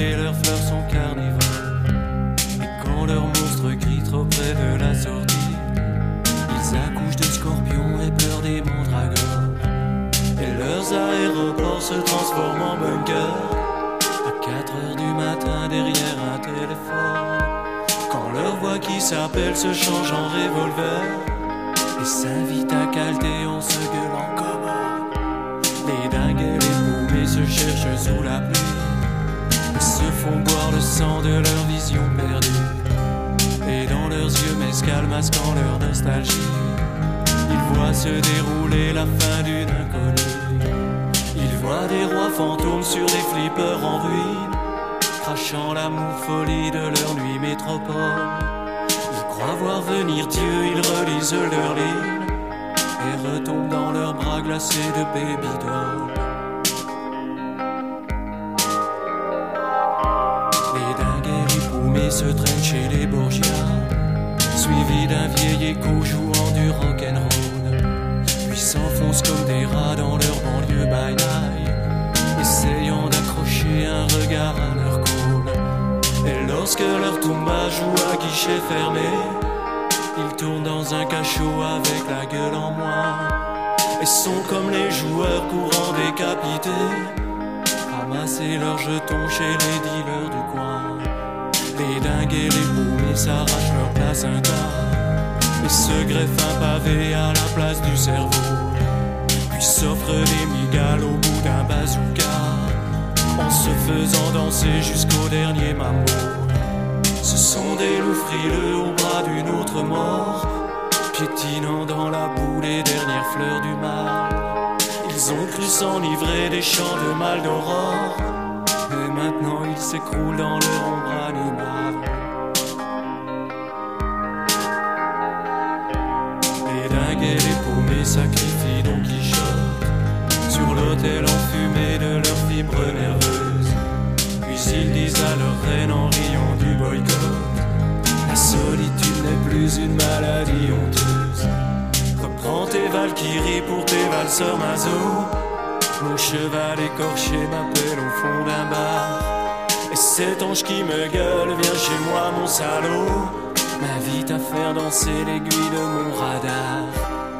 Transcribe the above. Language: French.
et leurs fleurs sont carnivores. Et quand leurs monstres crient trop près de la sortie, ils accouchent de scorpions et pleurent des mandragores. Et leurs aéroports se transforment en bunkers à 4 heures du matin derrière un téléphone. Quand leur voix qui s'appelle se change en revolver et s'invite à calter en se gueulant comme les dingues et les paumés se cherchent sous la pluie et se font boire le sang de leur vision perdue. Et dans leurs yeux mescal masquant leur nostalgie, ils voient se dérouler la fin d'une inconnue. Ils voient des rois fantômes sur des flippers en ruine, crachant l'amour folie de leur nuit métropole. Ils croient voir venir Dieu, ils relisent leurs lignes et retombent dans leurs bras glacés de baby doll. Les dingues et les paumés se traînent chez les Borgia, suivis d'un vieil écho jouant du rock'n'roll. Puis s'enfoncent comme des rats dans leur banlieue by night, essayant d'accrocher un regard à leur col. Et lorsque leur tumba joue à guichet fermé, ils tournent dans un cachot avec la gueule en moins et sont comme les joueurs courants décapités, ramasser leurs jetons chez les dealers du coin. Les dingues et les paumés s'arrachent leur placenta et se greffent un pavé à la place du cerveau, puis s'offrent des migales au bout d'un bazooka en se faisant danser jusqu'au dernier mambo. Ce sont des loups frileux au bras d'une autre mort, piétinant dans la boue les dernières fleurs du mal. Ils ont cru s'enivrer des chants de mal d'aurore, et maintenant ils s'écroulent dans leur ombre animale. Les dingues et les paumés sacrifient Don Quichotte sur l'autel enfumé de leurs fibres nerveuses. Puis ils disent à leur reine en riant du boycott: la solitude n'est plus une maladie honteuse. Reprends tes valkyries pour tes valseurs maso. Mon cheval écorché m'appelle au fond d'un bar, et cet ange qui me gueule: viens chez moi mon salaud, m'invite à faire danser l'aiguille de mon radar.